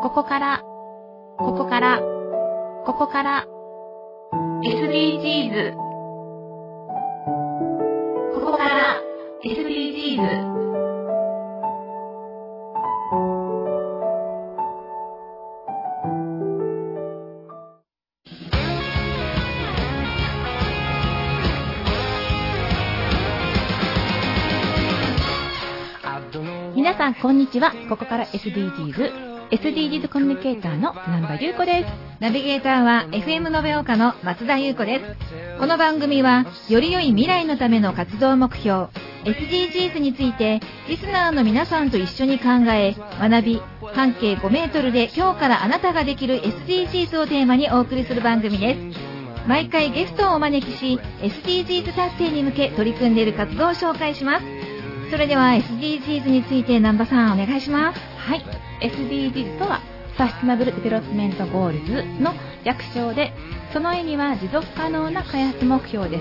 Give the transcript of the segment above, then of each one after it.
ここから SDGs ここから SDGs。皆さんこんにちは。ここから SDGs コミュニケーターの南波優子です。 ナビゲーターは FM 延岡の松田優子です。この番組はより良い未来のための活動目標 SDGs についてリスナーの皆さんと一緒に考え学び、半径5メートルで今日からあなたができる SDGs をテーマにお送りする番組です。毎回ゲストをお招きし SDGs 達成に向け取り組んでいる活動を紹介します。それでは SDGs について南波さんお願いします。 はい、SDGs とはサステナブルデベロップメントゴールズの略称で、その意味は持続可能な開発目標です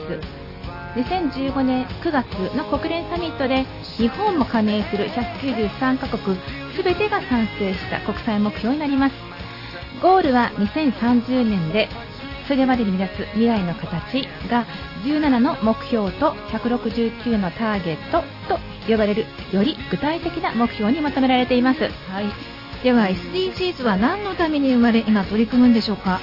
。2015年9月の国連サミットで日本も加盟する193カ国すべてが賛成した国際目標になります。ゴールは2030年で、それまでに目指す未来の形が17の目標と169のターゲットと呼ばれるより具体的な目標にまとめられています。 はい。では SDGs は何のために生まれ今取り組むんでしょうか。 はい、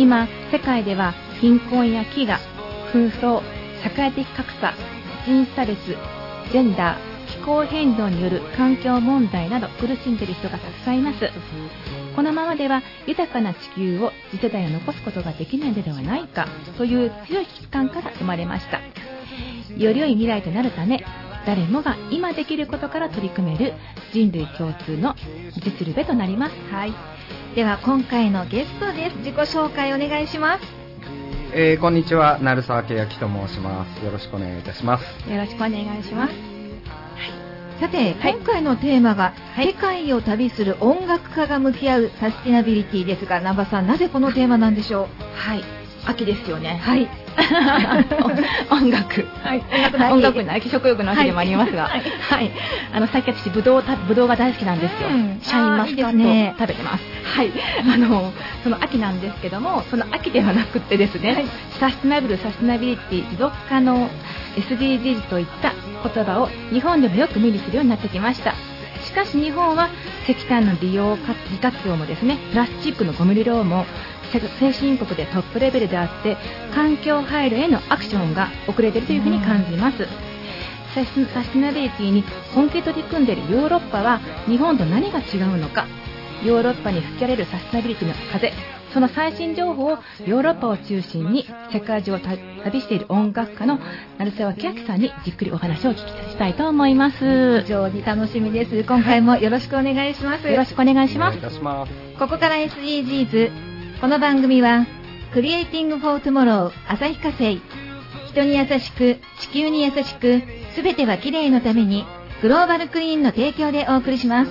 今世界では貧困や飢餓、紛争、社会的格差、人差別、ジェンダー、気候変動による環境問題など苦しんでいる人がたくさんいます。このままでは豊かな地球を次世代に残すことができないのではないかという強い危機感から生まれました。より良い未来となるため、誰もが今できることから取り組める人類共通の実ルベとなります。 はい。では今回のゲストです。自己紹介お願いします。 こんにちは、鳴沢明と申します。よろしくお願いいたします。 よろしくお願いします。 さて、今回のテーマが、世界を旅する音楽家が向き合うサステナビリティですが、南波さん、なぜこのテーマなんでしょう。 はい、秋ですよね。 はい。 音楽、はい、音楽の秋、食欲の秋でもありますが、はい、はい、最近私ブドウが大好きなんですよ。シャインマスカットを食べてます。はい、その秋なんですけども、その秋ではなくってですね、はい、サステナビリティ、持続可能 SDGs といった言葉を日本でもよく目にするようになってきました。しかし日本は石炭の利活用もですね、プラスチックのゴミ利用も先進国でトップレベルであって、環境配慮へのアクションが遅れているというふうに感じます。サステナビリティに本気で取り組んでいるヨーロッパは日本と何が違うのか、ヨーロッパに吹き荒れるサステナビリティの風、その最新情報をヨーロッパを中心に世界中を旅している音楽家の鳴沢明さんにじっくりお話を聞きしたいと思います。 非常に楽しみです。今回もよろしくお願いします。 よろしくお願いします。 ここから SDGs。この番組はクリエイティングフォートゥモロー旭化成、人に優しく地球に優しくすべてはきれいのためにグローバルクリーンの提供でお送りします。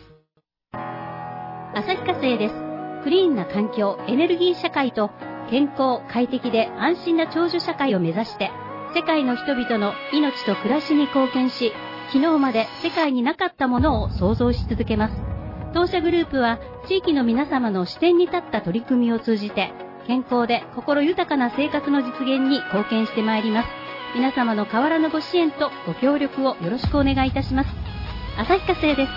旭化成です。クリーンな環境、エネルギー社会と健康、快適で安心な長寿社会を目指して世界の人々の命と暮らしに貢献し、昨日まで世界になかったものを創造し続けます。当社グループは地域の皆様の視点に立った取り組みを通じて健康で心豊かな生活の実現に貢献してまいります。皆様の変わらぬご支援とご協力をよろしくお願いいたします。旭化成です。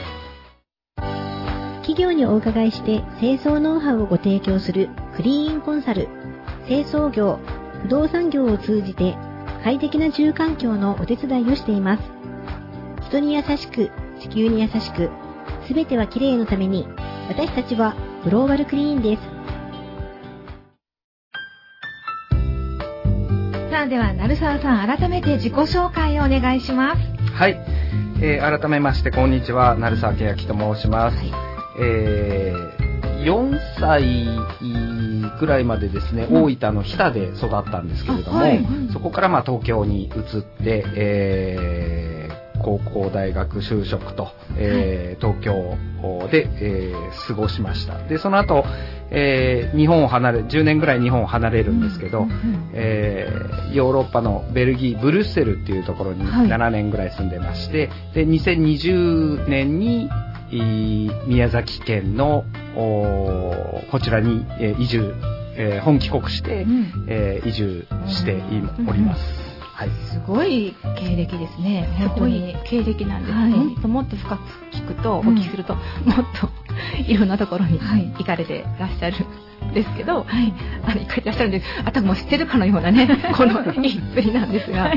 企業にお伺いして清掃ノウハウをご提供するクリーンコンサル、清掃業、不動産業を通じて快適な住環境のお手伝いをしています。人に優しく、地球に優しく、すべてはきれいのために、私たちはグローバルクリーンです。 さあ、では鳴沢さん、改めて自己紹介をお願いします。 はい、改めましてこんにちは、鳴沢明と申します。はい、4歳ぐらいまでですね、大分の日田で育ったんですけれども、はい、そこから東京に移って、高校大学就職と、東京で、過ごしました。でその後、日本を離れ10年ぐらい日本を離れるんですけど、ヨーロッパのベルギーブリュッセルっていうところに7年ぐらい住んでまして、で2020年に宮崎県のこちらに移住、本帰国して、移住しております。はい、 すごい経歴ですね。 すごい経歴なんです。もっと深く聞くと、お聞きすると、もっといろんなところに行かれてらっしゃるんですけど、行かれてらっしゃるんです。あともう知ってるかのようなね、この一振りなんですが、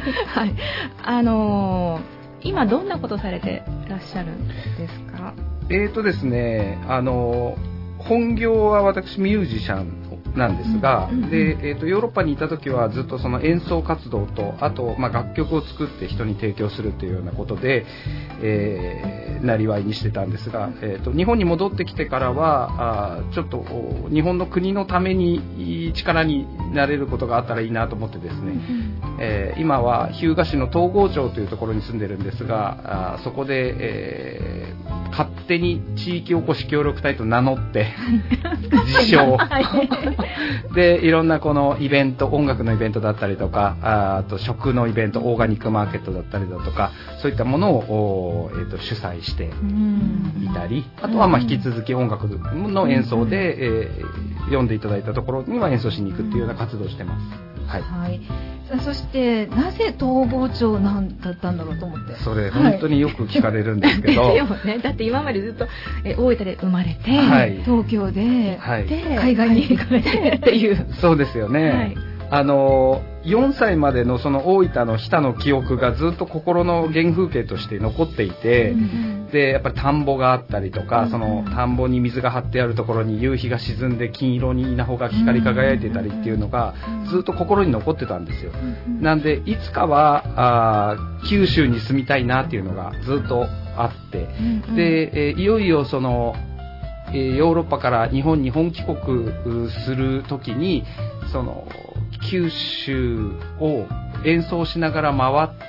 今どんなことされてらっしゃるんですか？ ですね、本業は私ミュージシャンなんですが、で、ヨーロッパにいた時はずっとその演奏活動と、あと、楽曲を作って人に提供するというようなことで、なりわいにしてたんですが、日本に戻ってきてからはちょっと日本の国のために力になれることがあったらいいなと思ってですね、今は日向市の東郷町というところに住んでるんですが、そこで、勝手に地域おこし協力隊と名乗って自称でいろんなこのイベント、音楽のイベントだったりとか、あと食のイベント、オーガニックマーケットだったりだとか、そういったものを、主催していたり、あとは引き続き音楽の演奏で、読んでいただいたところには演奏しに行くっていうような活動をしてます。はい。 そしてなぜ東郷町なんだったんだろうと思って、 それ本当によく聞かれるんですけど、 ですよね。だって今までずっと大分で生まれて、 東京で、 で海外に行かれてっていうそうですよね。4歳までのその大分の日田の記憶がずっと心の原風景として残っていて、でやっぱり田んぼがあったりとか、その田んぼに水が張ってあるところに夕日が沈んで金色に稲穂が光り輝いてたりっていうのがずっと心に残ってたんですよ。なんでいつかは九州に住みたいなっていうのがずっとあって、で、いよいよそのヨーロッパから日本に本帰国するときにその九州を演奏しながら回って、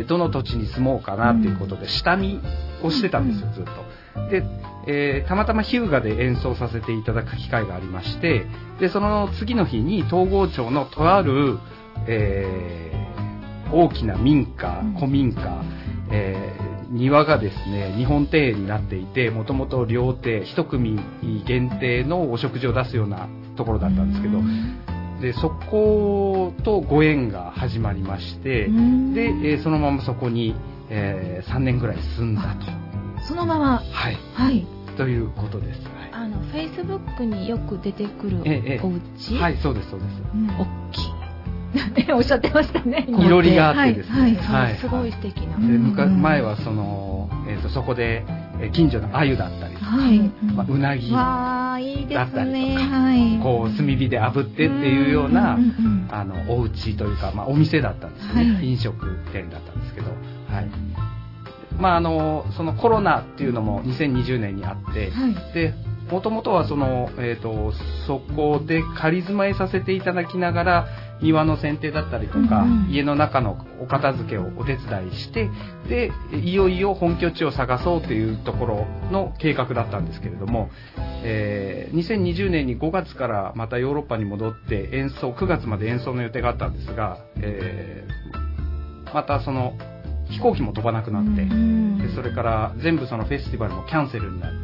どの土地に住もうかなっていうことで下見をしてたんですよ、ずっと。で、たまたま日向で演奏させていただく機会がありまして、でその次の日に東郷町のとある、大きな民家、古民家、庭がですね日本庭園になっていて、もともと料亭一組限定のお食事を出すようなところだったんですけど、でそことご縁が始まりまして、で、そのままそこに、3年ぐらい住んだと。 そのままということです。 Facebook によく出てくるお家、 はい、そうですそうです。 大きいおっしゃってましたね。 いろりがあってですね、 すごい素敵な。 前はその、そこで近所の鮎だったりとか、うなぎだったりとか、こう炭火で炙ってっていうようなお家というか、お店だったんですよね。飲食店だったんですけど、そのコロナっていうのも2020年にあって、でもともとはその、そこで仮住まいさせていただきながら庭の剪定だったりとか、家の中のお片付けをお手伝いして、でいよいよ本拠地を探そうというところの計画だったんですけれども、2020年に5月からまたヨーロッパに戻って9月まで演奏の予定があったんですが、またその飛行機も飛ばなくなって、でそれから全部そのフェスティバルもキャンセルになって、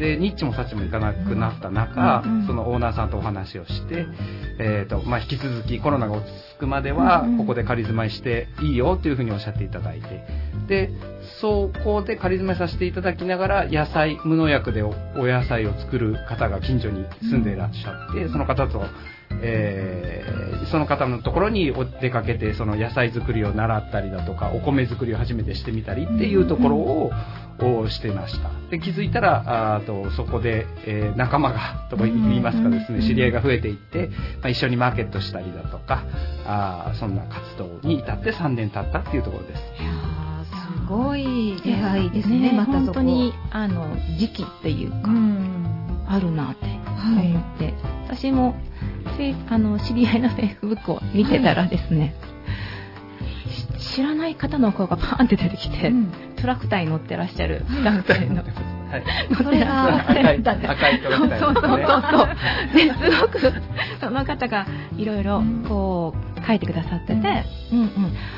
でニッチもサッチも行かなくなった中、そのオーナーさんとお話をして、引き続きコロナが落ち着くまではここで仮住まいしていいよというふうにおっしゃっていただいて、でそこで仮住まいさせていただきながら野菜、無農薬でお野菜を作る方が近所に住んでいらっしゃって、その方とその方のところに出かけてその野菜作りを習ったりだとか、お米作りを初めてしてみたりっていうところをしてました。で気づいたらそこで、仲間がと言いますかですね、知り合いが増えていって、一緒にマーケットしたりだとか、そんな活動に至って3年経ったっていうところです。 いやすごい出会いですね。またそこ本当に時期っていうか、あるなって思って、私も知り合いのフェイスブックを見てたらですね、知らない方の声がパーンって出てきて、トラクターに乗ってらっしゃる男性の、 それが赤いトラクターですね。 ですごくその方がいろいろこう書いてくださってて、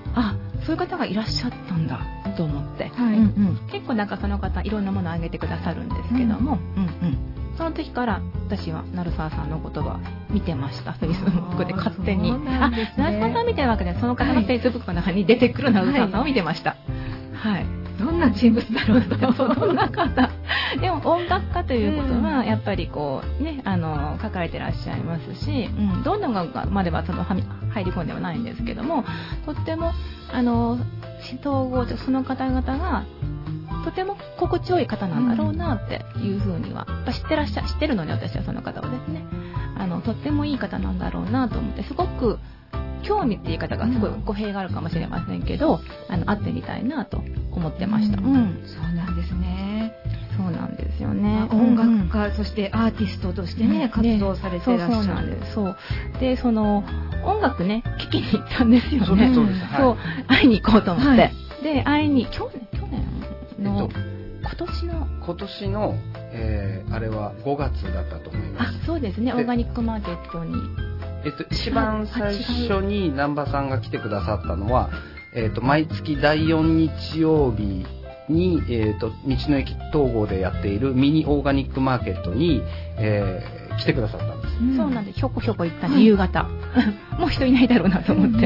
そういう方がいらっしゃったんだと思って、結構なんかその方いろんなものをあげてくださるんですけども、その時から私は成沢さんの言葉見てました。フェイスブックで勝手に。成沢さん見てるわけで、その方のフェイスブックの中に出てくる成沢さんを見てました。 どんな人物だろうと。 どんな方。でも音楽家ということはやっぱりこうね書かれてらっしゃいますし、どんな音楽まではその入り込んではないんですけども、とっても統合その方々がとても心地よい方なんだろうなっていうふうには知ってるので、私はその方をですねとってもいい方なんだろうなと思って、すごく興味って言い方がすごい語弊があるかもしれませんけど、会ってみたいなと思ってました。 そうなんですね。 そうなんですよね。 音楽家、そしてアーティストとしてね、活動されていらっしゃる。 そうなんです。でその音楽ね聴きに行ったんですよね。 そうです。 会いに行こうと思って、で会いに去年の今年のあれは5月だったと思います。 そうですね。オーガニックマーケットに。 一番最初に南波さんが来てくださったのは、毎月第4日曜日に、道の駅統合でやっているミニオーガニックマーケットに、来てくださったんです。 そうなんです。ひょこひょこ行ったんで、夕方もう人いないだろうなと思って。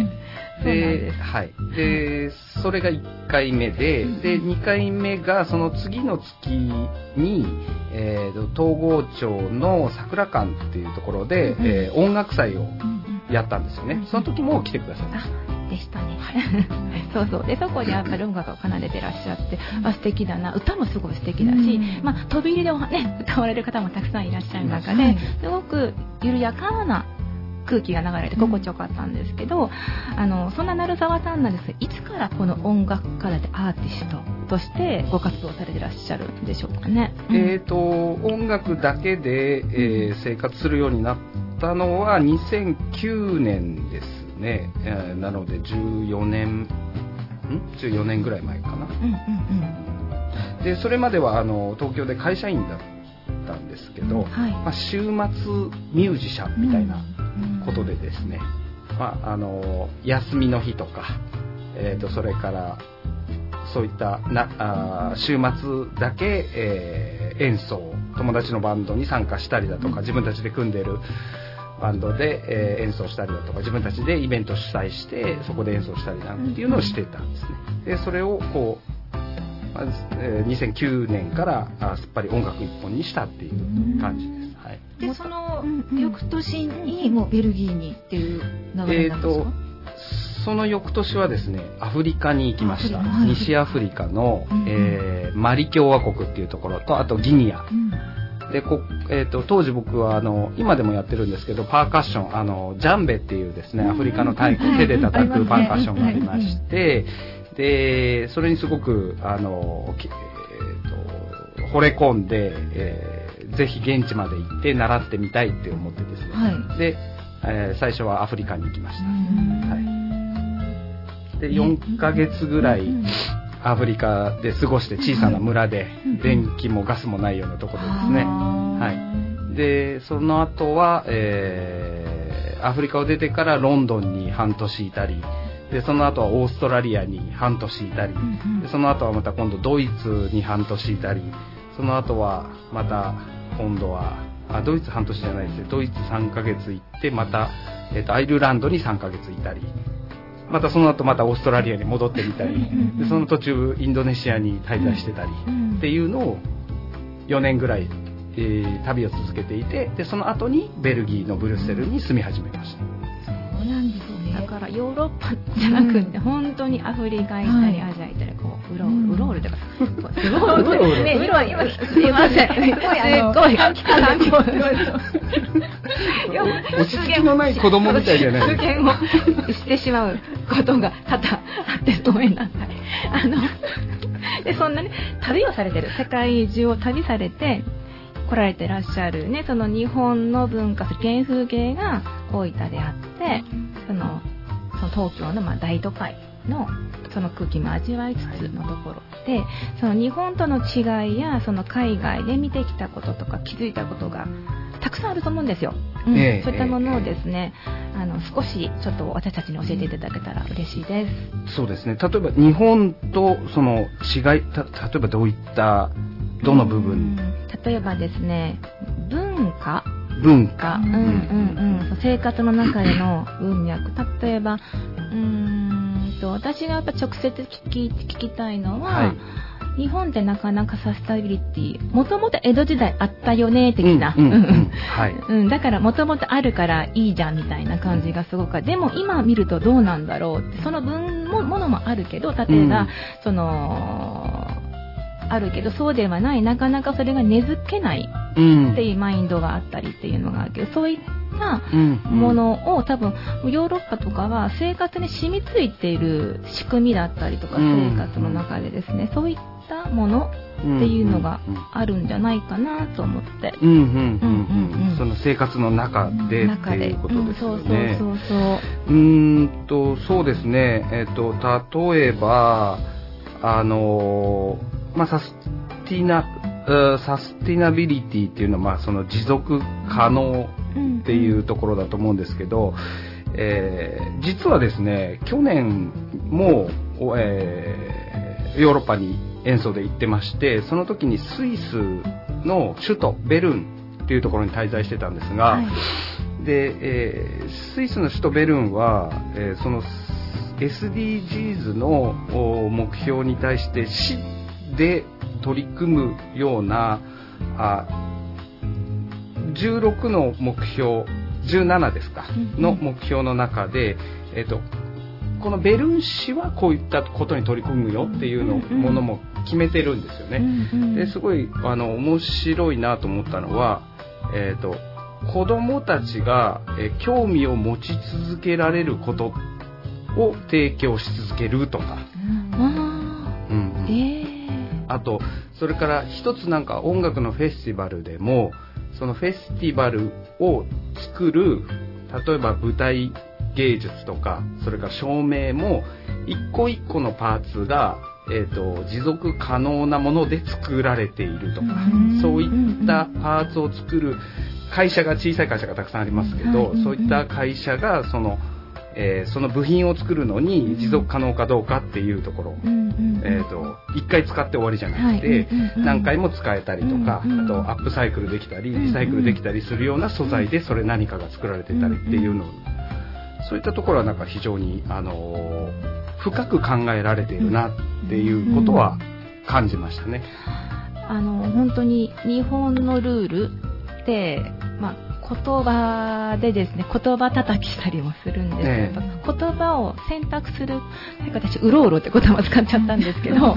でそれが1回目で、2回目がその次の月に、東郷町の桜館っていうところで、音楽祭をやったんですよね。その時も来てくださいました。 でしたね。そうでそこでやっぱり音楽を奏でてらっしゃって、素敵だな、歌もすごい素敵だし、飛び入りで歌われる方もたくさんいらっしゃる中で、すごく緩やかな空気が流れて心地よかったんですけど、そんな成沢さんなんですが、いつからこの音楽家でアーティストとしてご活動されてらっしゃるんでしょうかね。 音楽だけで、生活するようになったのは2009年ですね。なので14年ぐらい前かな。でそれまでは東京で会社員だったんですけど、週末ミュージシャンみたいなことでですね、休みの日とか、それからそういった週末だけ、演奏、友達のバンドに参加したりだとか、自分たちで組んでるバンドで、演奏したりだとか、自分たちでイベント主催してそこで演奏したりなんていうのをしてたんですね。でそれをこう、2009年からすっぱり音楽一本にしたっていう感じです。 でその翌年にもうベルギーにっていう流れなんですか？ その翌年はですね、アフリカに行きました。西アフリカの、マリ共和国っていうところと、あとギニア。で当時僕は今でもやってるんですけど、パーカッションジャンベっていうですね、アフリカの太鼓、手で叩くパーカッションがありまして、でそれにすごく惚れ込んで、ぜひ現地まで行って習ってみたいって思ってですね、で、最初はアフリカに行きました。で4ヶ月ぐらいアフリカで過ごして、小さな村で電気もガスもないようなところですね。でその後は、アフリカを出てからロンドンに半年いたり、でその後はオーストラリアに半年いたり、でその後はまた今度ドイツに半年いたり、その後はまた今度はドイツ半年じゃないですね、ドイツ3ヶ月行って、また、アイルランドに3ヶ月いたり、またその後またオーストラリアに戻ってみたり、でその途中インドネシアに滞在してたりっていうのを4年ぐらい、旅を続けていて、でその後にベルギーのブリュッセルに住み始めました。 そうなんですね。 だからヨーロッパじゃなくて、本当にアフリカ行ったり、アジア行ったり、こううろうろとか、すごい今すいません、すごい落ち着きのない子供みたいじゃないですか。失言をしてしまうことが多々あってごめんなさい。でそんなね、旅をされてる、世界中を旅されて来られてらっしゃるね、その日本の文化、原風景が大分であって、その東京の大都会のその空気も味わいつつのところで、その日本との違いや、その海外で見てきたこととか気づいたことがたくさんあると思うんですよ。 そういったものをですね、少しちょっと私たちに教えていただけたら嬉しいです。 そうですね。例えば日本とその違い、例えばどの部分？ 例えばですね、文化、生活の中での文脈。例えば私がやっぱ直接聞きたいのは、日本ってなかなかサステナビリティ、もともと江戸時代あったよね的な、だからもともとあるからいいじゃんみたいな感じがすごく、でも今見るとどうなんだろうって、そのものもあるけど、例えば、あるけどそうではない、なかなかそれが根付けないっていうマインドがあったりっていうのがあるけど、そういったものを多分ヨーロッパとかは生活に染みついている仕組みだったりとか、生活の中でですね、そういったものっていうのがあるんじゃないかなと思って、 その生活の中でっていうことですよね。そうですね。例えばサスティナビリティっていうのは、その持続可能っていうところだと思うんですけど、実はですね、去年も、ヨーロッパに演奏で行ってまして、その時にスイスの首都ベルンっていうところに滞在してたんですが、で、スイスの首都ベルンは、その SDGs の目標に対して市で取り組むような16の目標、17ですか、の目標の中で、このベルン市はこういったことに取り組むよっていうものも決めてるんですよね。ですごい面白いなと思ったのは、子どもたちが興味を持ち続けられることを提供し続けるとか、あとそれから一つなんか音楽のフェスティバルでも、そのフェスティバルを作る、例えば舞台芸術とか、それから照明も一個一個のパーツが、持続可能なもので作られているとか、そういったパーツを作る会社が、小さい会社がたくさんありますけど、そういった会社がその部品を作るのに持続可能かどうかっていうところ、一回使って終わりじゃなくて、何回も使えたりとか、あとアップサイクルできたりリサイクルできたりするような素材でそれ何かが作られてたりっていうの、そういったところはなんか非常に深く考えられているなっていうことは感じましたね。 本当に日本のルールって、言葉でですね、言葉叩きしたりもするんですけど、言葉を選択する、私うろうろって言葉使っちゃったんですけど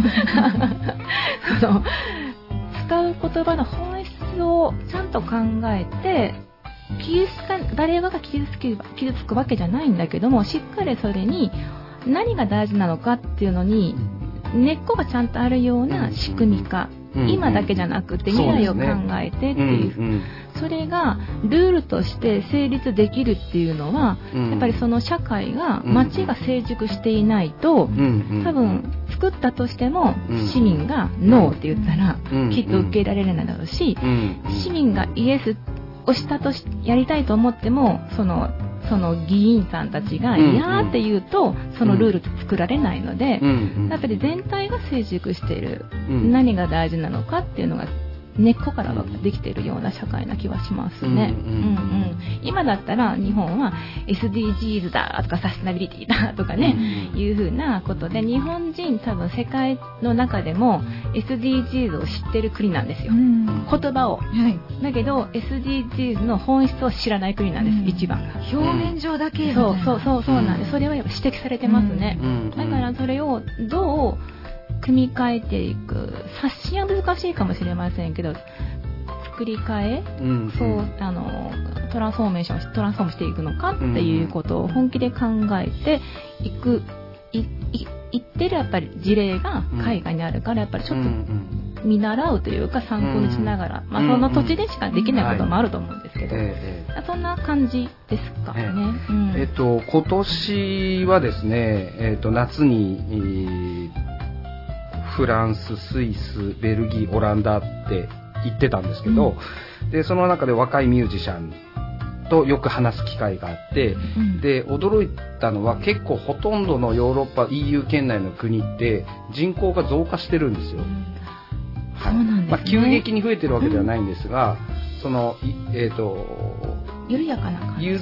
使う言葉の本質をちゃんと考えて、誰が傷つくわけじゃないんだけども、しっかりそれに何が大事なのかっていうのに根っこがちゃんとあるような仕組み化、今だけじゃなくて未来を考えてっていう、それがルールとして成立できるっていうのは、やっぱりその社会が、街が成熟していないと、多分作ったとしても市民がノーって言ったらきっと受け入れられないだろうし、市民がイエスをやりたいと思っても、その議員さんたちがいやーって言うと、そのルールって作られないので、やっぱり全体が成熟している、何が大事なのかっていうのが根っこからできているような社会な気はしますね。今だったら日本は SDGs だとかサステナビリティだとかね、いうふうなことで、日本人多分世界の中でも SDGs を知ってる国なんですよ、言葉を、だけど SDGs の本質を知らない国なんです、一番。 表面上だけ、 そうなんです。それは指摘されてますね。だからそれをどう組み替えていく、冊子は難しいかもしれませんけど、作り変え、トランスフォームしていくのかっていうことを本気で考えていく、いってるやっぱり事例が海外にあるから、やっぱりちょっと見習うというか参考にしながら、その土地でしかできないこともあると思うんですけど、そんな感じですかね。 今年はですね、夏にフランス、スイス、ベルギー、オランダって行ってたんですけど、でその中で若いミュージシャンとよく話す機会があって、で驚いたのは結構ほとんどのヨーロッパ EU 圏内の国って人口が増加してるんですよ。 そうなんですね。 急激に増えてるわけではないんですが、その緩やかな感じ。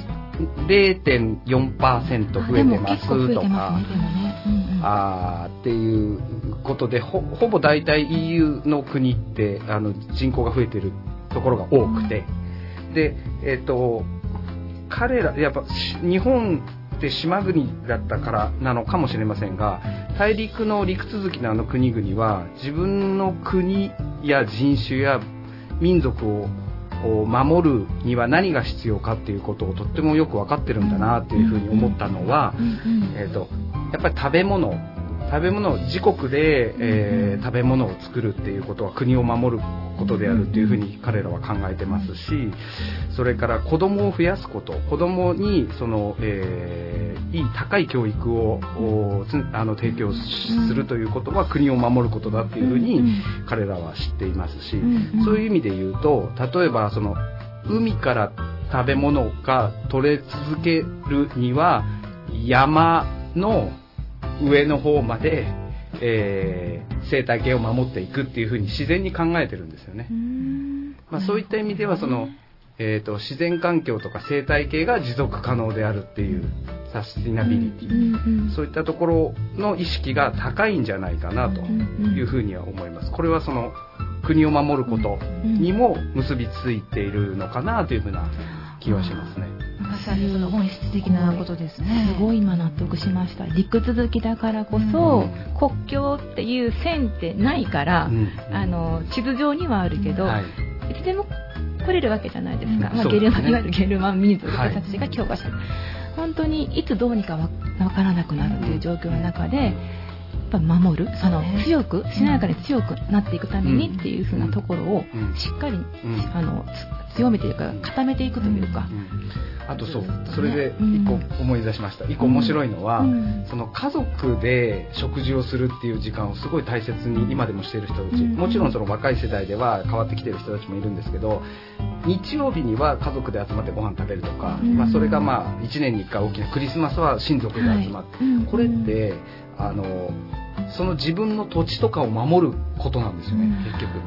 0.4% 増えてますとか、っていうことでほぼ大体 EU の国って人口が増えてるところが多くて、で彼らやっぱ日本って島国だったからなのかもしれませんが、大陸の陸続きの国々は自分の国や人種や民族を守るには何が必要かっていうことをとってもよく分かってるんだなっていうふうに思ったのは、やっぱり食べ物自国で、食べ物を作るっていうことは国を守ることであるっていうふうに彼らは考えてますし、それから子供を増やすこと、子供にその、いい高い教育を提供するということは国を守ることだっていうふうに彼らは知っていますし、そういう意味で言うと、例えばその海から食べ物が取れ続けるには山の上の方まで、生態系を守っていくっていうふうに自然に考えてるんですよね。そういった意味ではその、自然環境とか生態系が持続可能であるっていうサスティナビリティ、そういったところの意識が高いんじゃないかなというふうには思います。これはその国を守ることにも結びついているのかなというふうな気はしますね。 まさにその本質的なことですね。 すごい今納得しました。陸続きだからこそ、国境っていう線ってないから、地図上にはあるけど、いつでも来れるわけじゃないですか。いわゆるゲルマン民族たちが強化してる。本当にいつどうにかわからなくなるという状況の中で、やっぱ守る、強くしなやかに強くなっていくためにっていう風なところをしっかり強めていくか固めていくというか。 あとそれで一個思い出しました。一個面白いのは、その家族で食事をするっていう時間をすごい大切に今でもしている人たち、もちろんその若い世代では変わってきている人たちもいるんですけど、日曜日には家族で集まってご飯食べるとか、それが1年に1回大きなクリスマスは親族で集まって、これってその自分の土地とかを守ることなんですよね、結局。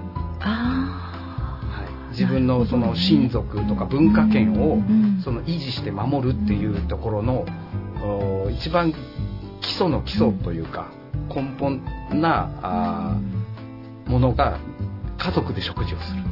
自分のその親族とか文化圏をその維持して守るっていうところの一番基礎の基礎というか根本なものが家族で食事をする。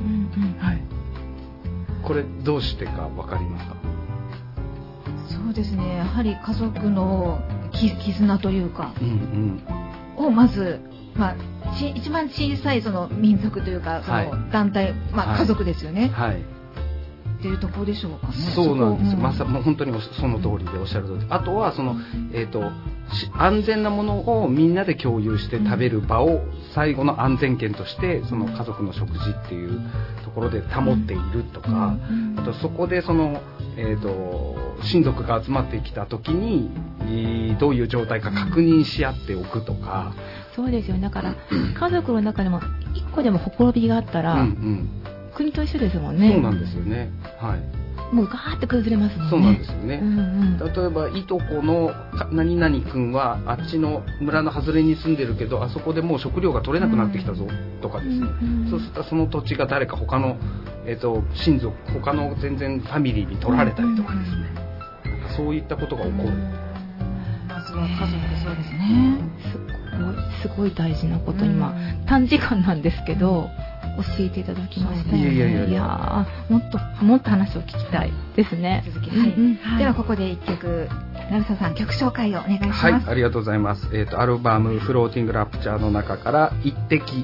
これどうしてか分かりますか？ そうですね、やはり家族の絆というか、をまず一番小さいその民族というかその団体、家族ですよね、っていうところでしょうかね。 そうなんですよ。もう本当にその通りでおっしゃる通り。あとはその安全なものをみんなで共有して食べる場を最後の安全圏としてその家族の食事っていうところで保っているとか、あとそこでその親族が集まってきた時にどういう状態か確認し合っておくとか。 そうですよね。だから家族の中でも一個でもほころびがあったら、国と一緒ですもんね。 そうなんですよね。 もうガーって崩れますもんね。 そうなんですよね。例えばいとこの何々君はあっちの村の外れに住んでるけど、あそこでもう食料が取れなくなってきたぞとかですね。そうするとその土地が誰か他の親族、他の全然ファミリーに取られたりとかですね。そういったことが起こる。 まずは家族でそうですね。 すごい大事なこと今短時間なんですけど教えていただきましたよね。いやもっと話を聞きたいですね。 ではここで一曲、成佐さん曲紹介をお願いします。 ありがとうございます。アルバムフローティングラプチャーの中から一滴。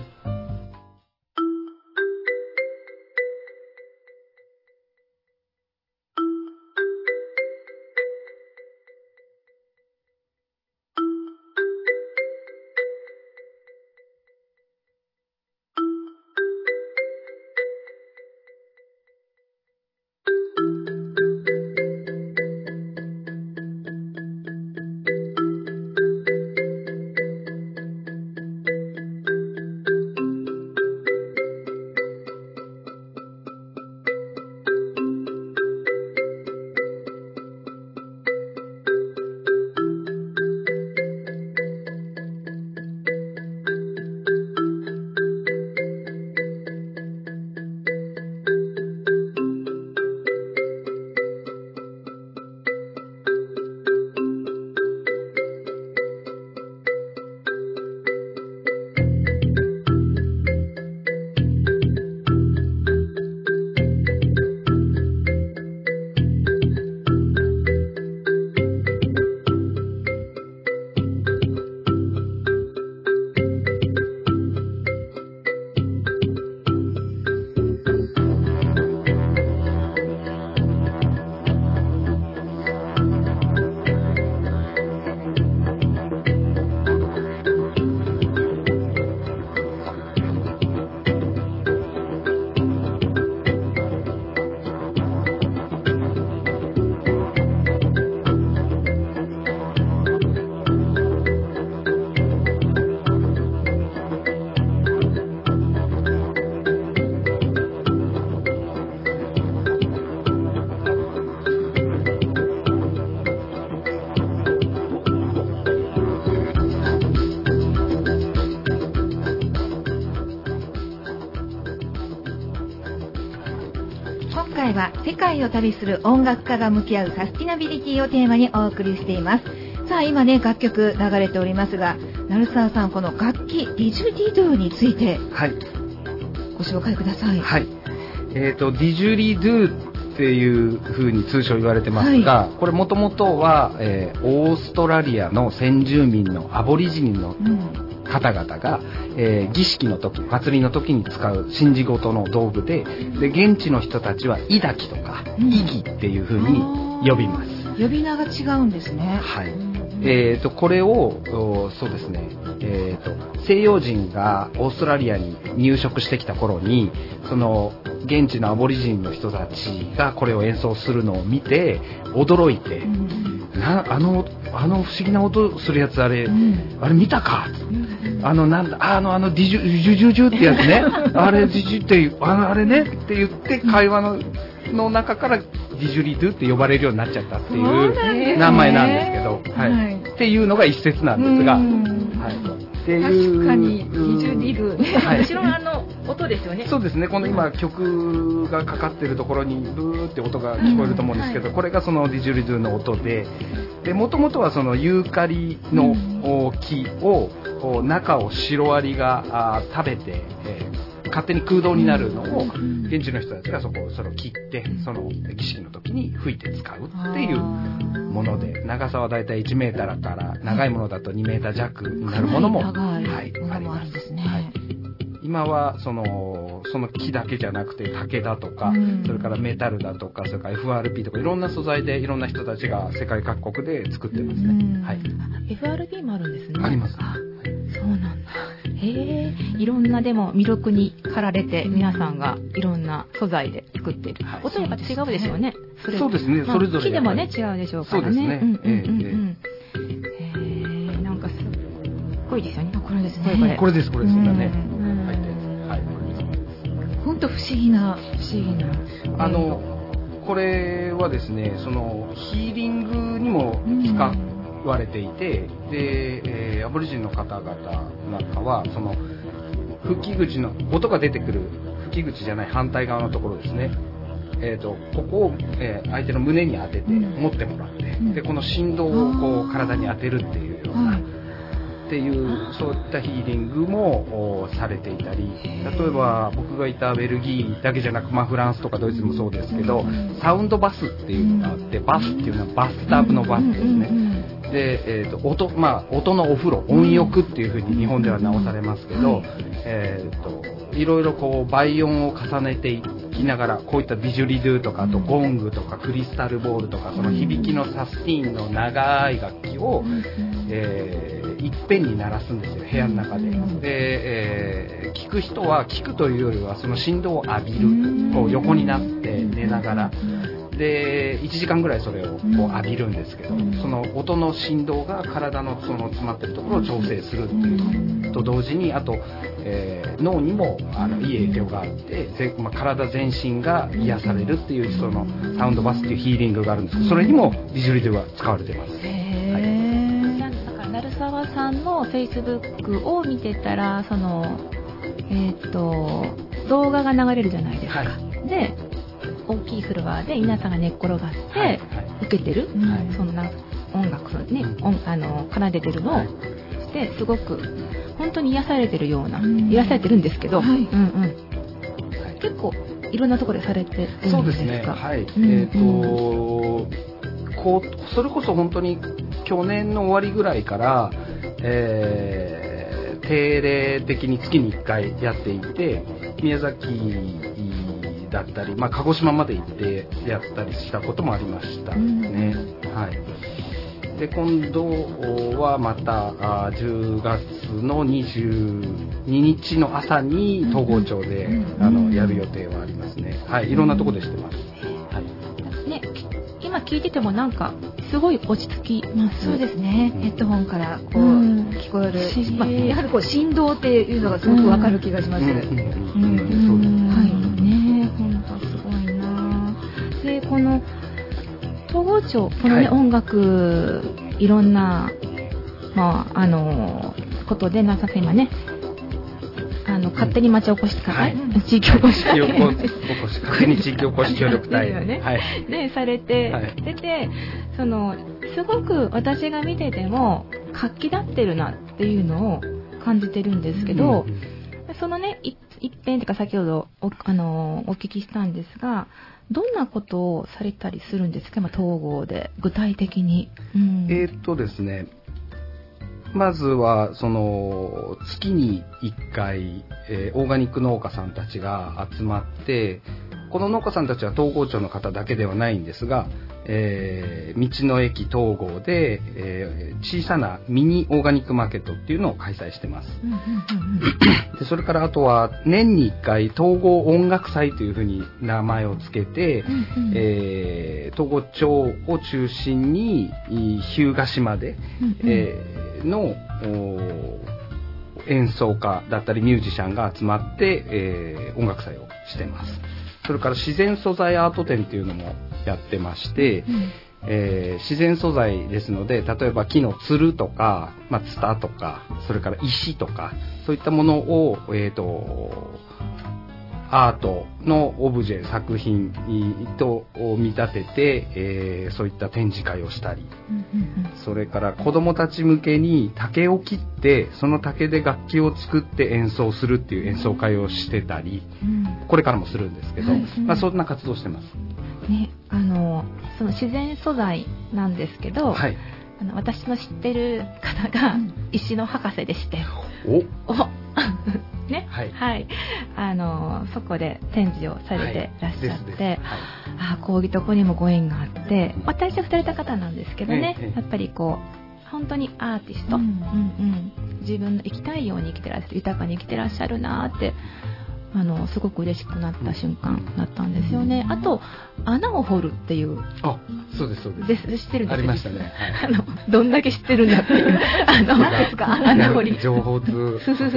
回は世界を旅する音楽家が向き合うサスティナビリティをテーマにお送りしています。さあ今ね、楽曲流れておりますが、成沢さん、この楽器ディジュリドゥについてご紹介ください。 はい、ディジュリドゥっていう風に通称言われてますが、これもともとは、オーストラリアの先住民のアボリジニの方々が、儀式の時、祭りの時に使う神事事の道具で、現地の人たちはイダキとかイギっていう風に呼びます。 呼び名が違うんですね。 はい。これをそうですね、西洋人がオーストラリアに入植してきた頃に、その現地のアボリジンの人たちがこれを演奏するのを見て驚いて、あの不思議な音するやつ、あれ見たか、なんだディジュジュってやつねあれディジュってあれねって言って、会話の中からディジュリドゥって呼ばれるようになっちゃったっていう名前なんですけど、っていうのが一説なんですが、 確かにディジュリドゥ、後ろの音ですよね。 そうですね。この今曲がかかってるところにブーって音が聞こえると思うんですけど、これがそのディジュリドゥの音で、もともとはそのユーカリの木を中をシロアリが食べて、勝手に空洞になるのを現地の人たちがそれを切って、その儀式の時に吹いて使うっていうもので、長さはだいたい1メーターから長いものだと2メーター弱になるものも、あります。今はその木だけじゃなくて竹だとか、それからメタルだとか、それから FRP とかいろんな素材でいろんな人たちが世界各国で作ってますね。 FRP もあるんですね。 あります。 そうなんだ。いろんなでも魅力に駆られて、皆さんがいろんな素材で作っている。音やっぱ違うでしょうね。 そうですね。それぞれ木でもね違うでしょうからね。 そうですね。 なんかすごいですよね。 これですね。 これですよね。 本当不思議な。 これはですね、そのヒーリングにも使われていて、で、アボリジンの方々なんかはその吹き口の音が出てくる吹き口じゃない反対側のところですね。ここを、相手の胸に当てて持ってもらって、でこの振動をこう体に当てるっていうような。っていうそういったヒーリングもされていたり、例えば僕がいたベルギーだけじゃなく、フランスとかドイツもそうですけど、サウンドバスっていうのがあって、バスっていうのはバスタブのバスですね。で、音のお風呂、音浴っていう風に日本では直されますけど、いろいろこう倍音を重ねていきながら、こういったディジュリドゥとか、あとゴングとかクリスタルボールとか、その響きのサスティーンの長い楽器を、いっぺんに鳴らすんですよ、部屋の中で。で、聞く人は聞くというよりはその振動を浴びる、こう横になって寝ながら、で1時間ぐらいそれをこう浴びるんですけど、その音の振動が体のその詰まってるところを調整するっていうと同時に、あと、脳にもいい影響があって、体全身が癒されるっていう、そのサウンドバスっていうヒーリングがあるんですけど、それにもディジュリドゥは使われています。 成沢さんの Facebook を見てたら、その動画が流れるじゃないですか。で、大きいフロアで皆さんが寝っ転がって受けてる、そんな音楽ね、奏でてるのをしてすごく本当に癒されてるような、癒されてるんですけど、結構いろんなところでされてるんですか？ そうですね。それこそ本当に去年の終わりぐらいから、定例的に月に1回やっていて、宮崎だったり、鹿児島まで行ってやったりしたこともありましたね。で、今度はまた10月の22日の朝に東郷町でやる予定はありますね。いろんなところでしてます。 今聞いててもなんかすごい落ち着きます。 そうですね。ヘッドホンからこう聞こえる、やはりこう振動っていうのがすごくわかる気がします。そうです。 本当すごいな。で、この東郷町、このね、音楽いろんなことで、なんか今ね、 勝手に町おこしとか、地域おこし勝手に地域おこし協力隊でされて出て、すごく私が見てても活気立ってるなっていうのを感じてるんですけど、そのね一辺というか先ほどお聞きしたんですが、どんなことをされたりするんですか、統合で具体的に。 ですね、まずは月に1回、オーガニック農家さんたちが集まって、この農家さんたちは東郷町の方だけではないんですが、道の駅東郷で、小さなミニオーガニックマーケットっていうのを開催してます。でそれからあとは年に1回東郷音楽祭というふうに名前をつけて、東郷町を中心に日向島で、の演奏家だったりミュージシャンが集まって、音楽祭をしてます。それから自然素材アート展っていうのもやってまして、自然素材ですので、例えば木のつるとか、ツタとか、それから石とか、そういったものを、アートのオブジェ作品と見立てて、そういった展示会をしたり、それから子どもたち向けに竹を切ってその竹で楽器を作って演奏するっていう演奏会をしてたり、これからもするんですけど、そんな活動してます。 ね、その自然素材なんですけど、私の知ってる方が石の博士でして、ね、そこで展示をされてらっしゃって、こういうとこにもご縁があって、私は2人た方なんですけどね、やっぱり本当にアーティスト、自分の生きたいように生きてらっしゃる、豊かに生きてらっしゃるなってすごく嬉しくなった瞬間だったんですよね。あと穴を掘るっていう、 そうですそうです。 知ってるんですよ。 ありましたね。 どんだけ知ってるんだっていう何ですか、穴掘り情報通。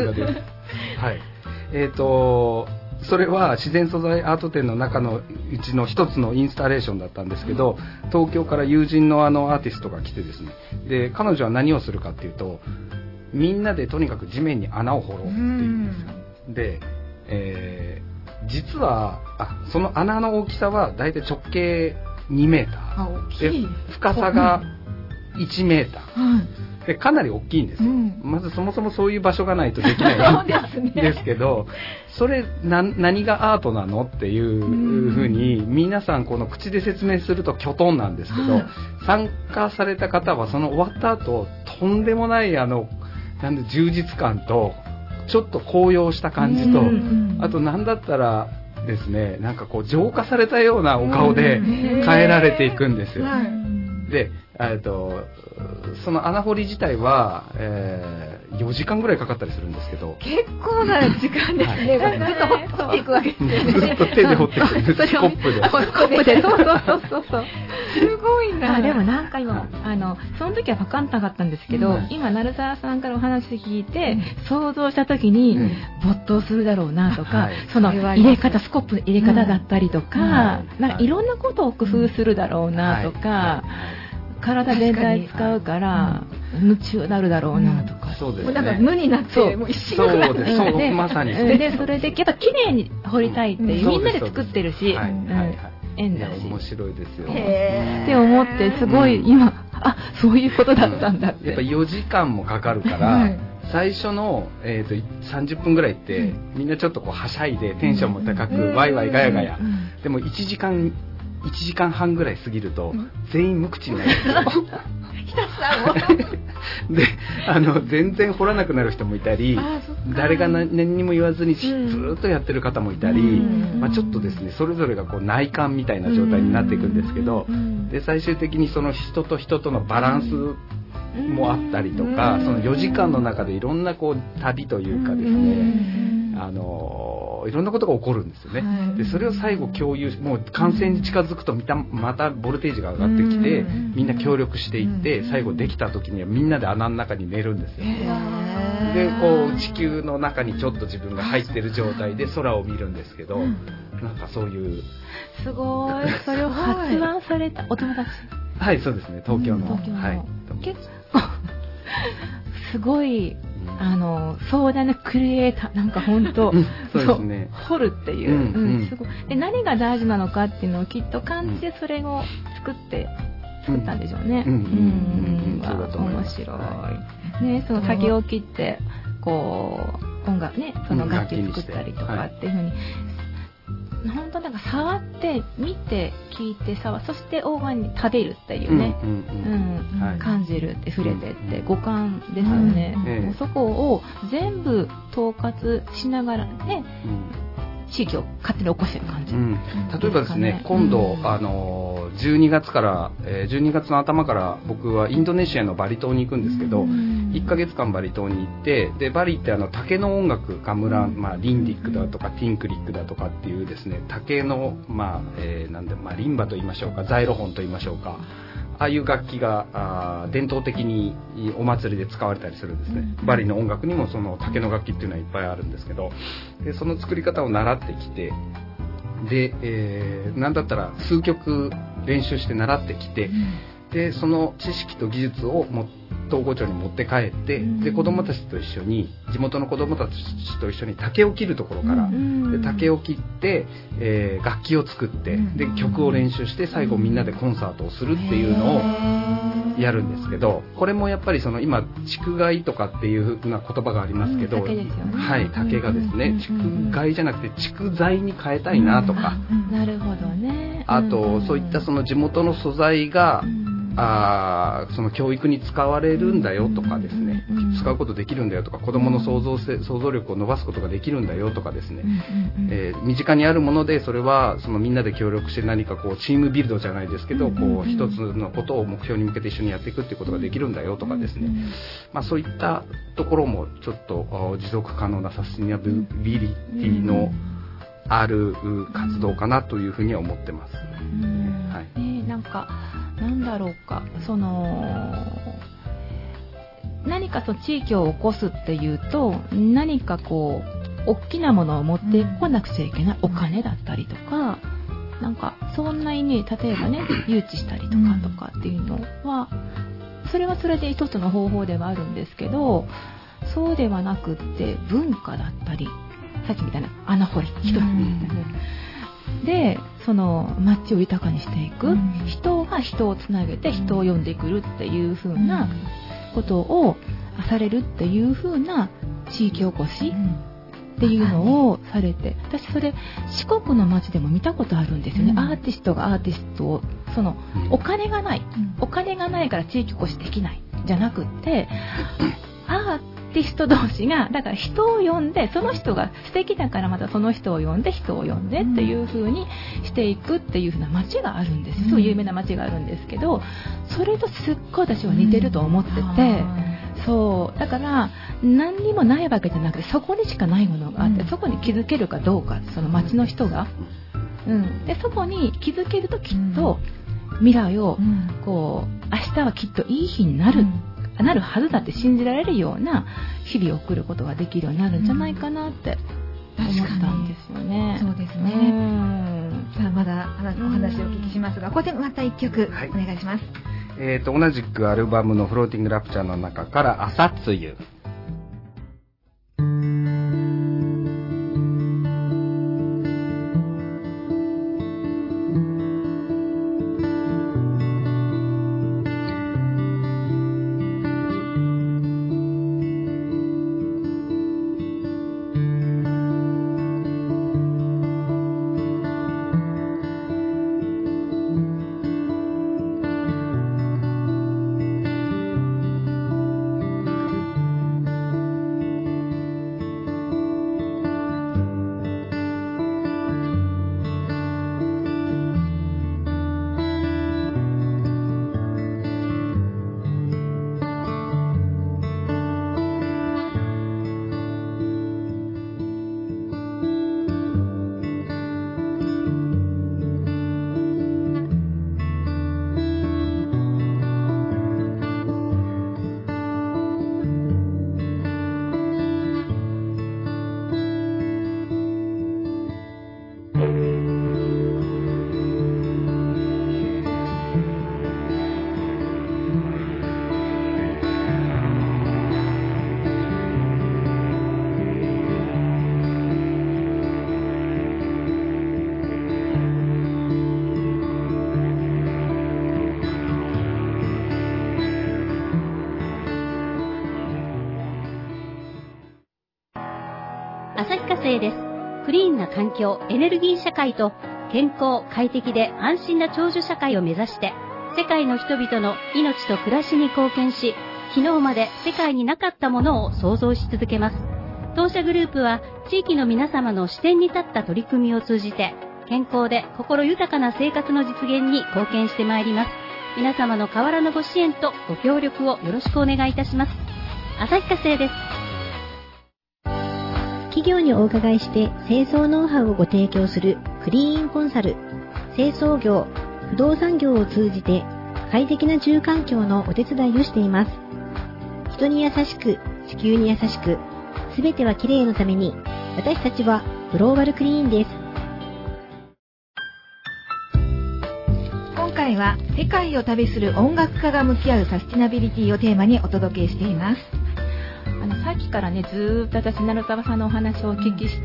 それは自然素材アート展の中のうちの一つのインスタレーションだったんですけど、東京から友人のアーティストが来てですね、で彼女は何をするかっていうと、みんなでとにかく地面に穴を掘ろうっていうんですよ。で実はその穴の大きさはだいたい直径2メーターで、深さが1メーターで、かなり大きいんですよ。まずそもそもそういう場所がないとできないんですけど、それ何がアートなのっていうふうに皆さんこの口で説明するときょとんなんですけど、参加された方はその終わった後、とんでもない充実感とちょっと高揚した感じと、あとなんだったらですね、浄化されたようなお顔で帰られていくんですよ。で、その穴掘り自体は、4時間ぐらいかかったりするんですけど、 結構な時間ですね。ずっと掘っていくわけですね。 ずっと手で掘っていくんです。スコップで。 そう。すごいな。 でも今その時は分かんなかったんですけど、今鳴沢さんからお話聞いて、想像した時に没頭するだろうなとか、その入れ方、スコップの入れ方だったりとか、いろんなことを工夫するだろうなとか、体全体使うから夢中になるだろうなとか、 そうですね、 もう無になってもう一瞬ぐらいそうまさにそれでやっぱ綺麗に掘りたいっていう、みんなで作ってるし、縁だし面白いですよって思って、すごい今そういうことだったんだって。 やっぱ4時間もかかるから、最初の、30分ぐらいって、みんなちょっとはしゃいでテンションも高く、ワイワイガヤガヤ、でも1時間半ぐらい過ぎると、全員無口になるんですよ。で、全然掘らなくなる人もいたり、誰が何にも言わずにずっとやってる方もいたり、ちょっとですね、それぞれが内観みたいな状態になっていくんですけど、で最終的にその人と人とのバランスもあったりとか、その4時間の中でいろんな旅というかですね、いろんなことが起こるんですよね。でそれを最後共有、もう完成に近づくとまたボルテージが上がってきて、みんな協力していって、最後できた時にはみんなで穴の中に寝るんですよ。で地球の中にちょっと自分が入ってる状態で空を見るんですけど、そういうすごい、それを発案されたお友達。 はい、そうですね、東京の。 結構すごい壮大なクリエイターなんか本当そうですね、 掘るっていう、すごいで何が大事なのかっていうのをきっと感じてそれを作ったんでしょうね。 そうだと思います。 面白い、ね、その先を切ってこう音楽ね、その楽器作ったりとかっていう風に、本当なんか触って見て聞いてそしてオーガニック食べるっていうね、感じるって触れてって五感ですよね。もうそこを全部統括しながらね、地域を勝手に起こしてる感じ、 例えばですね、今度12月から12月の頭から僕はインドネシアのバリ島に行くんですけど、1ヶ月間バリ島に行って、でバリって竹の音楽、ガムラン、リンディックだとかティンクリックだとかっていうですね、竹のリンバと言いましょうか、ザイロフォンと言いましょうか、ああいう楽器が伝統的にお祭りで使われたりするんですね。バリの音楽にもその竹の楽器っていうのはいっぱいあるんですけど、でその作り方を習ってきて、で、なんだったら数曲練習して習ってきて、でその知識と技術を東郷町に持って帰って、で子どもたちと一緒に、地元の子どもたちと一緒に竹を切るところから、で竹を切って、楽器を作って、で曲を練習して、最後みんなでコンサートをするっていうのをやるんですけど、これもやっぱり今竹害とかっていう風な言葉がありますけど、 竹ですよね、 はい、竹がですね、竹害じゃなくて竹材に変えたいなとか、 なるほどね。 あとそういったその地元の素材がその教育に使われるんだよとかですね、使うことできるんだよとか、子どもの想像力を伸ばすことができるんだよとかですね、身近にあるもので、それはそのみんなで協力して何かこうチームビルドじゃないですけど、こう一つのことを目標に向けて一緒にやっていくっていうことができるんだよとかですね、そういったところもちょっと持続可能なサスティナビリティのある活動かなというふうには思ってます。 なんかなんだろうか、何か地域を起こすっていうと、何かこう大きなものを持ってこなくちゃいけない、お金だったりとか、なんかそんなイメージ、例えばね誘致したりとかっていうのは、それはそれで一つの方法ではあるんですけど、そうではなくって文化だったり、さっきみたいな穴掘り一つでその街を豊かにしていく、人が人をつなげて人を呼んでくるっていう風なことをされるっていう風な地域おこしっていうのをされて、私それ四国の街でも見たことあるんですよね。アーティストがアーティストをお金がないから地域おこしできないじゃなくって、アーティスト同士がだから人を呼んで、その人が素敵だからまたその人を呼んで人を呼んでっていう風にしていくっていう風な街があるんですよ。そう有名な街があるんですけど、それとすっごい私は似てると思ってて、そうだから何にもないわけじゃなくて、そこにしかないものがあって、そこに気づけるかどうか、その街の人が、でそこに気づけるときっと未来をこう明日はきっといい日になるはずだって信じられるような日々を送ることができるようになるんじゃないかなって思ったんですよね。 そうですね。さあまだお話をお聞きしますが、ここでまた一曲お願いします。 同じくアルバムのフローティングラプチャーの中から朝露。 環境、エネルギー社会と健康、快適で安心な長寿社会を目指して世界の人々の命と暮らしに貢献し、昨日まで世界になかったものを創造し続けます。当社グループは地域の皆様の視点に立った取り組みを通じて健康で心豊かな生活の実現に貢献してまいります。皆様の変わらぬご支援とご協力をよろしくお願いいたします。旭化成です。 企業にお伺いして清掃ノウハウをご提供するクリーンコンサル。清掃業、不動産業を通じて快適な住環境のお手伝いをしています。人に優しく、地球に優しく、すべてはきれいのために、私たちはグローバルクリーンです。 今回は世界を旅する音楽家が向き合うサスティナビリティをテーマにお届けしています。 さっきからね、ずーっと私成沢さんのお話をお聞きして、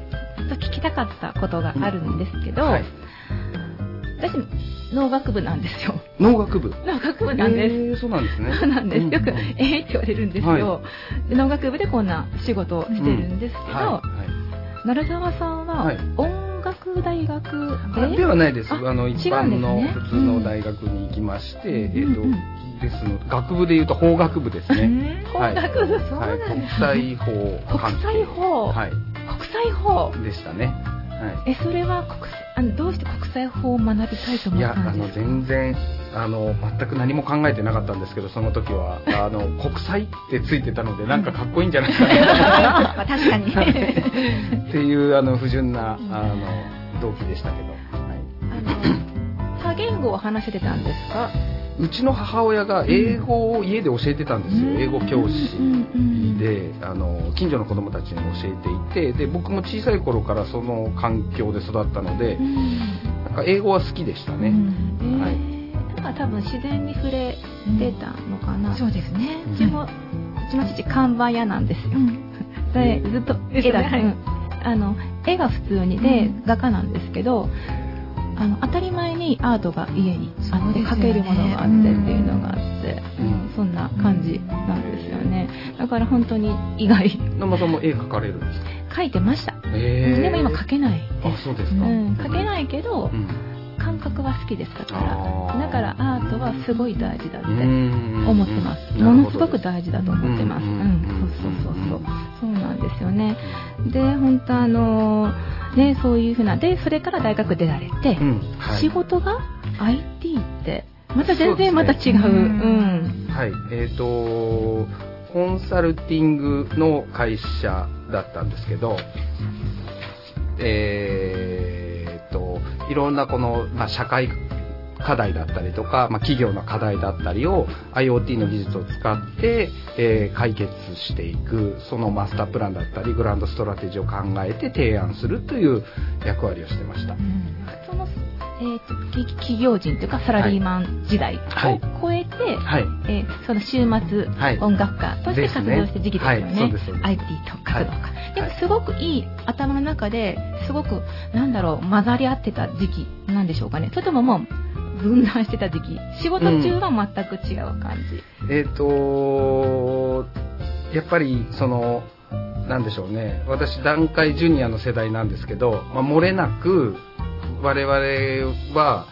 ずっと聞きたかったことがあるんですけど、私農学部なんですよ。 農学部なんです。 そうなんですね。 そうなんです。よくって言われるんですよ。で農学部でこんな仕事をしてるんですけど、成沢さんは音楽大学ではないです。一般の普通の大学に行きまして、ですの学部でいうと法学部ですね。 法学部、そうなんです。 国際法でしたね。 それはどうして国際法を学びたいと思ったんですか？ 全然全く何も考えてなかったんですけど、その時は国際ってついてたのでなんかかっこいいんじゃないかな確かにっていう不純な動機でしたけど、 多言語を話せてたんですか？ うちの母親が英語を家で教えてたんですよ。英語教師で近所の子供たちに教えていて、で僕も小さい頃からその環境で育ったので、なんか英語は好きでしたね。 なんか多分自然に触れてたのかな。 そうですね。 うちの父看板屋なんですよ。でずっと絵が普通にで画家なんですけど、当たり前にアートが家にあって描けるものがあってっていうのがあって、そんな感じなんですよね。だから本当に意外。 生さんも絵描かれるんですか？ 描いてました。でも今描けないです。 そうですか。 描けないけど、感覚は好きですから。だからアートはすごい大事だって思ってます。ものすごく大事だと思ってます。そうなんですよね。で本当そういうふうなでそれから大学出られて、仕事が IT ってまた全然また違う。 コンサルティングの会社だったんですけど、いろんなこの、社会課題だったりとか、企業の課題だったりを IoT の技術を使って、解決していく、そのマスタープランだったりグランドストラテジーを考えて提案するという役割をしてました。 その企業人というかサラリーマン時代を超えて、その週末、音楽家として活動した時期ですよね。IT と活動家。でもすごくいい頭の中ですごく混ざり合ってた時期なんでしょうかね。それとももう分断してた時期。仕事中は全く違う感じ。 やっぱりなんでしょうね。私団塊ジュニアの世代なんですけど、漏れなく我々は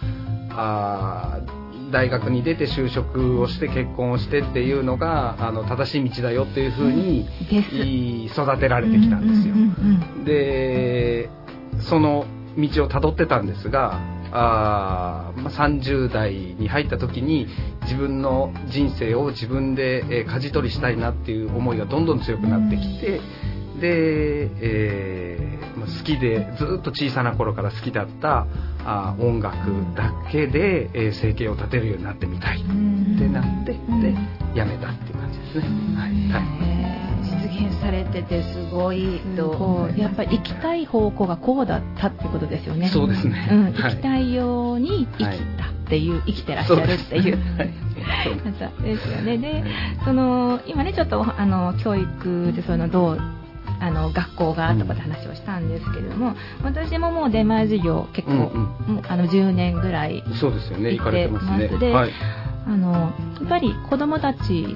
大学に出て就職をして結婚をしてっていうのが正しい道だよっていうふうに育てられてきたんですよ。でその道をたどってたんですが、30代に入った時に自分の人生を自分で舵取りしたいなっていう思いがどんどん強くなってきて、で、好きでずっと小さな頃から好きだった音楽だけで、生計を立てるようになってみたいってなって、でやめたっていう感じですね。 実現されててすごいと、 やっぱり行きたい方向がこうだったってことですよね。 そうですね。 行きたいように生きたっていう、生きてらっしゃるっていうですよね。で、今ねちょっと教育でどう学校がとかって話をしたんですけれども、私ももう出前授業結構、10年ぐらいそうですよね、行かれてますね。 で、やっぱり子どもたち家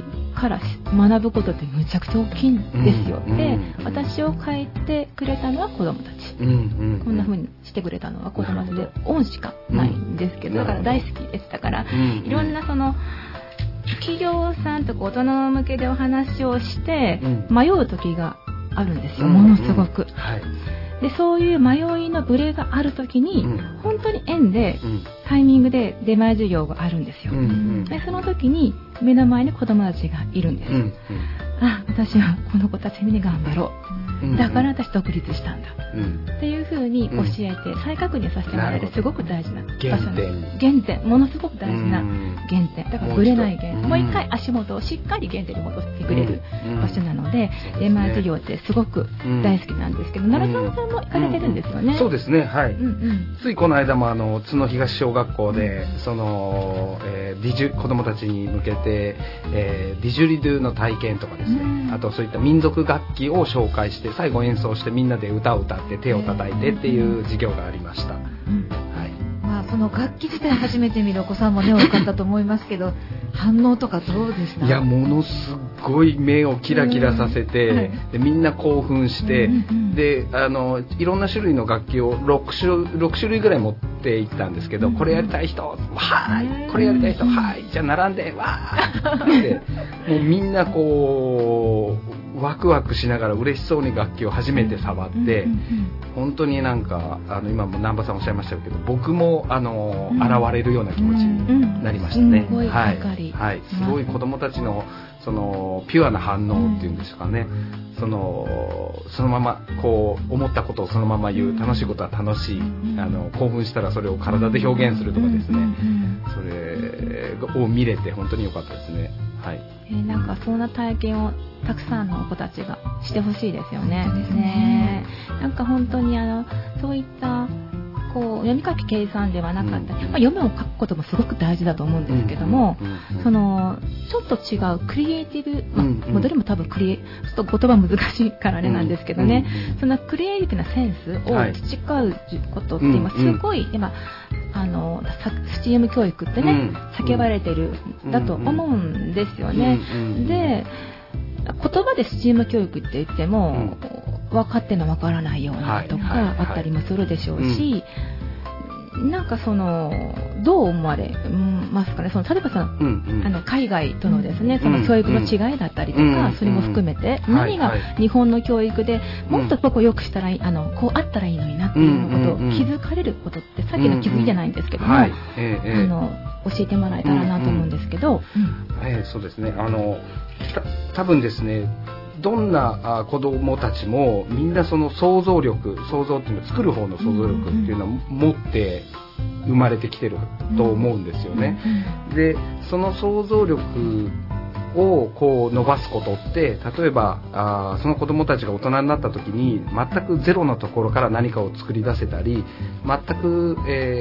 から学ぶことってむちゃくちゃ大きいんですよ。で、私を変えてくれたのは子供たち、こんな風にしてくれたのは子供たちで、恩しかないんですけど、だから大好きでしたから、いろんなその企業さんとか大人向けでお話をして迷う時があるんですよ、ものすごく。でそういう迷いのブレがある時に、本当に縁で、タイミングで出前授業があるんですよ。でその時に目の前に子供たちがいるんです。あ、私はこの子たちに頑張ろう、だから私独立したんだ、っていう風に教えて再確認させてもらえるすごく大事な場所なんです。原点、ものすごく大事な原点だからぶれない原点、もう一回足元をしっかり原点に戻してくれる場所なので、出前授業ってすごく大好きなんですけど、奈良さんも行かれてるんですよね。 そうですね、はい。ついこの間も津野東小学校でその子どもたちに向けてディジュリドゥの体験とかですね、あとそういった民族楽器を紹介して最後演奏してみんなで歌を歌って手を叩いてっていう授業がありました。 まあその楽器自体初めて見るお子さんもね多かったと思いますけど、反応とかどうでした？ いや、ものすごい目をキラキラさせて、でみんな興奮して、でいろんな種類の楽器を6種類ぐらい持っていったんですけど、これやりたい人はい、これやりたい人はい、じゃあ並んでわーってもうみんなこうワクワクしながら嬉しそうに楽器を初めて触って、本当になんか今も南波さんおっしゃいましたけど、僕も現れるような気持ちになりましたね。すごい子どもたちのそのピュアな反応っていうんですかね、そのままこう思ったことをそのまま言う、楽しいことは楽しい、興奮したらそれを体で表現するとかですね、それを見れて本当に良かったですね。 なんかそんな体験をたくさんの子たちがしてほしいですよね。なんか本当にそういったこう読み書き計算ではなかったり、読むを書くこともすごく大事だと思うんですけども、そのちょっと違うクリエイティブ、どれも多分ちょっと言葉難しいからあれなんですけどね、そのクリエイティブなセンスを培うことって今すごいスチーム教育ってね、叫ばれてるだと思うんですよね。で言葉でスチーム教育って言っても、分かっての分からないようなとかあったりもするでしょうし、なんかそのどう思われますかね。その例えば海外とのですね、その教育の違いだったりとか、それも含めて何が日本の教育でもっとここ良くしたらこうあったらいいのになっていうことを気づかれることって、さっきの気づきじゃないんですけども、教えてもらえたらなと思うんですけど。 そうですね、多分ですね、どんな子どもたちもみんなその想像っていうのは作る方の想像力っていうのを持って生まれてきてると思うんですよね。でその想像力をこう伸ばすことって、例えばその子どもたちが大人になった時に全くゼロのところから何かを作り出せたり、全く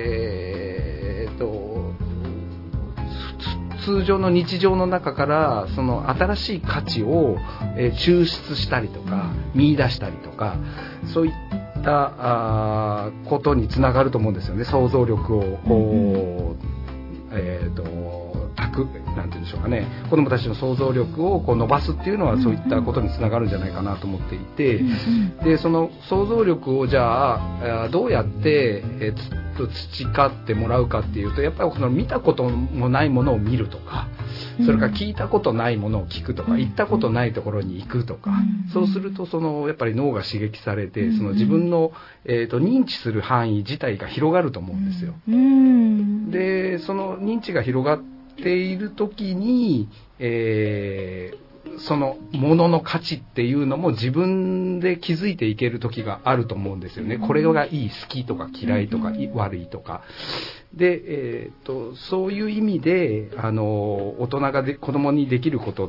通常の日常の中からその新しい価値を抽出したりとか見出したりとか、そういったことにつながると思うんですよね。想像力をこうなんていうんでしょうかね、子どもたちの想像力をこう伸ばすっていうのはそういったことにつながるんじゃないかなと思っていて、でその想像力をじゃあどうやって培ってもらうかっていうと、やっぱりその見たこともないものを見るとか、それから聞いたことないものを聞くとか、行ったことないところに行くとか、そうするとやっぱり脳が刺激されて、その自分の認知する範囲自体が広がると思うんですよ。でその認知が広がっている時に、そのものの価値っていうのも自分で気づいていける時があると思うんですよね。これがいい、好きとか嫌いとか悪いとかで、そういう意味で大人が子供にできることって、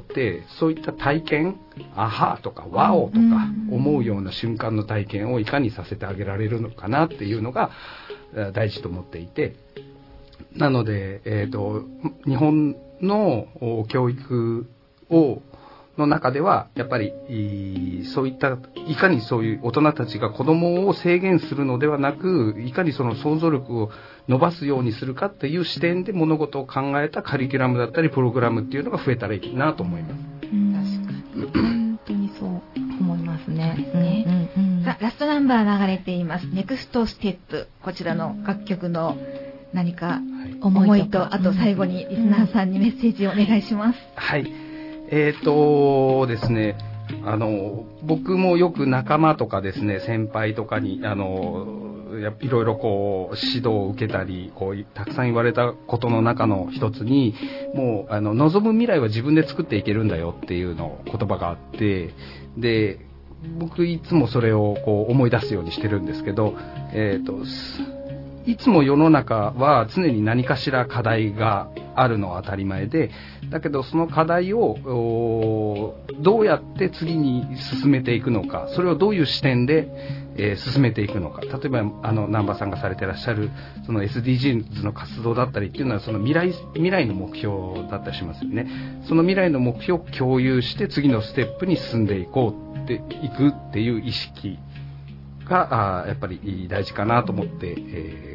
そういった体験、アハとかワオとか思うような瞬間の体験をいかにさせてあげられるのかなっていうのが大事と思っていて、なので、日本の教育をの中ではやっぱりそういったいかにそういう大人たちが子供を制限するのではなく、いかにその想像力を伸ばすようにするかっていう視点で物事を考えたカリキュラムだったりプログラムっていうのが増えたらいいなと思います。 確かに本当にそう思いますね。 さあラストナンバー流れていますネクストステップ、こちらの楽曲の何か思いと、あと最後にリスナーさんにメッセージをお願いします。 はい。ですね、僕もよく仲間とかですね、先輩とかに、いろいろこう、指導を受けたり、こう、たくさん言われたことの中の一つに、もう、望む未来は自分で作っていけるんだよっていうの言葉があって、で、僕いつもそれをこう思い出すようにしてるんですけど、いつも世の中は常に何かしら課題があるのは当たり前で、だけどその課題をどうやって次に進めていくのか、それをどういう視点で、進めていくのか。例えば南波さんがされてらっしゃるその SDGs の活動だったりっていうのはその未来の目標だったりしますよね。その未来の目標を共有して次のステップに進んでいこうっていくっていう意識がやっぱり大事かなと思って、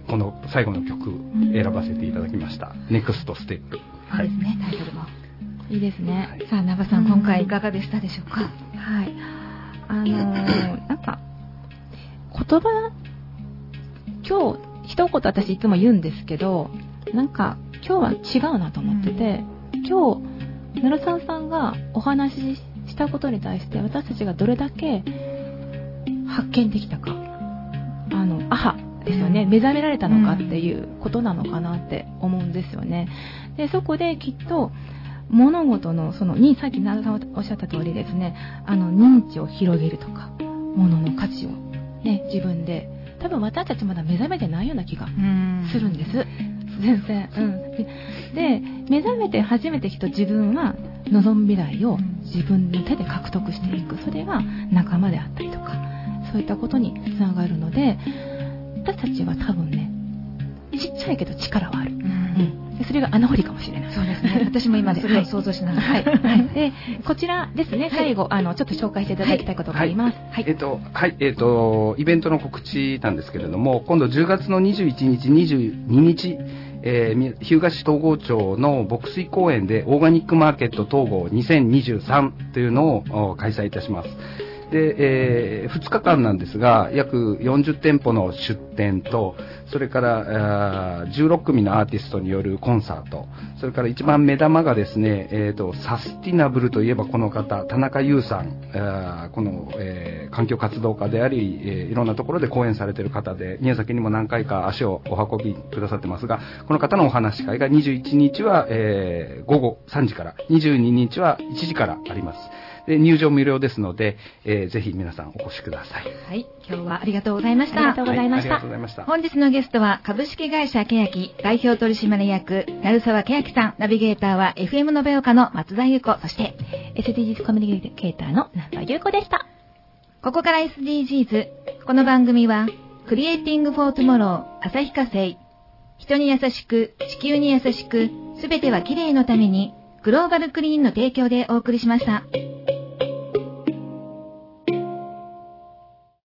この最後の曲選ばせていただきました。ネクストステップ。 はい。いいですね、タイトルも。 いいですね。 はい、 さあ、長さん、今回いかがでしたでしょうか。 はい。なんか、言葉、今日、一言私いつも言うんですけど、なんか、今日は違うなと思ってて、今日、奈良沢さんがお話ししたことに対して私たちがどれだけ発見できたか、アハですよね、目覚められたのかっていうことなのかなって思うんですよね。でそこできっと物事のさっき奈良さんがおっしゃった通りですね、認知を広げるとか、物の価値をね自分で、多分私たちまだ目覚めてないような気がするんです。全然。で目覚めて初めてきっと自分は望む未来を自分の手で獲得していく。それが仲間であったりとか、そういったことにつながるので、私たちは多分ね、ちっちゃいけど力はある。でそれが穴掘りかもしれない。 そうですね。私も今それを想像しながら。 はい。で、こちらですね、最後、ちょっと紹介していただきたいことがあります。 はい。イベントの告知なんですけれども、今度10月の21日、22日、日向市東郷町の牧水公園でオーガニックマーケット東郷2023というのを開催いたします。で、2日間なんですが、約40店舗の出店と、それから16組のアーティストによるコンサート、それから一番目玉がですね、サスティナブルといえばこの方、田中優さん、この、環境活動家であり、いろんなところで講演されている方で、宮崎にも何回か足をお運びくださってますが、この方のお話し会が21日は、午後3時から、22日は1時からあります。で入場無料ですので、ぜひ皆さんお越しください。 はい、今日はありがとうございました。 ありがとうございました。 はい、ありがとうございました。 本日のゲストは株式会社けやき代表取締役鳴沢けやきさん、ナビゲーターは FM 延岡の松田優子、そして SDGs コミュニケーターの南波優子でした。 ここから SDGs。この番組はクリエイティングフォートゥモロー旭化成、人に優しく地球に優しく、すべては綺麗のためにグローバルクリーンの提供でお送りしました。